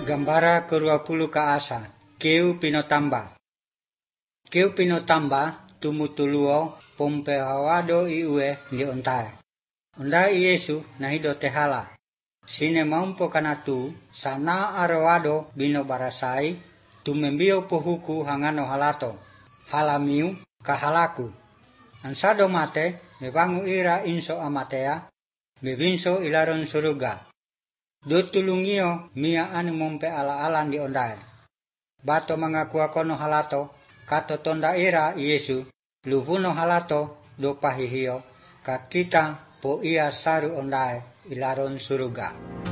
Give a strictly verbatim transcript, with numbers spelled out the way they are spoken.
Gambara ke dua puluh ke asa. Keu pinotamba. Keu pinotamba tumutuluo pompehawado iue di ontae. Ondai Yesu nahido tehala. Sine maumpo kanatu sana arowado bino barasai tumembio pohuku hangano halato. Halamiu kahalaku. Ansado mate mebangu ira inso amatea bebinso ilaron suruga. Dutulungio mia anu mompe ala-alan di ondai. Bato mengaku akono halato, kato tonda ira Yesu, luhuno halato do pahihio, kakita po ia saru ondai ilaron suruga.